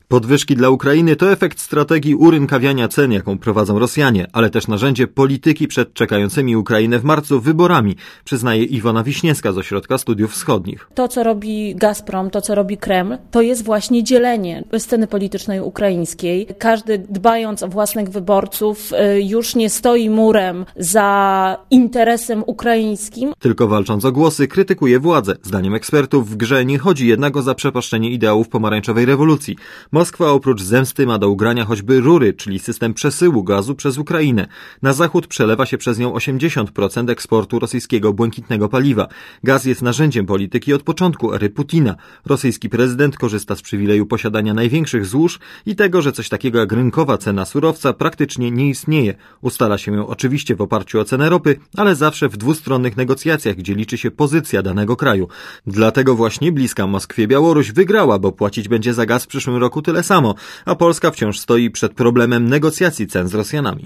Podwyżki dla Ukrainy to efekt strategii urynkawiania cen, jaką prowadzą Rosjanie, ale też narzędzie polityki przed czekającymi Ukrainę w marcu wyborami, przyznaje Iwona Wiśniewska z Ośrodka Studiów Wschodnich. To, co robi Gazprom, to, co robi Kreml, to jest właśnie dzielenie sceny politycznej ukraińskiej. Każdy, dbając o własnych wyborców, już nie stoi murem za interesem ukraińskim. Tylko walcząc o głosy, krytykuje władzę. Zdaniem ekspertów w grze nie chodzi jednak o zaprzepaszczenie ideałów pomarańczowej rewolucji. Moskwa oprócz zemsty ma do ugrania choćby rury, czyli system przesyłu gazu przez Ukrainę. Na zachód przelewa się przez nią 80% eksportu rosyjskiego błękitnego paliwa. Gaz jest narzędziem polityki od początku ery Putina. Rosyjski prezydent korzysta z przywileju posiadania największych złóż i tego, że coś takiego jak rynkowa cena surowca praktycznie nie istnieje. Ustala się ją oczywiście w oparciu o cenę ropy, ale zawsze w dwustronnych negocjacjach, gdzie liczy się pozycja danego kraju. Dlatego właśnie bliska Moskwie Białoruś wygrała, bo płacić będzie za gaz w przyszłym roku tyle samo, a Polska wciąż stoi przed problemem negocjacji cen z Rosjanami.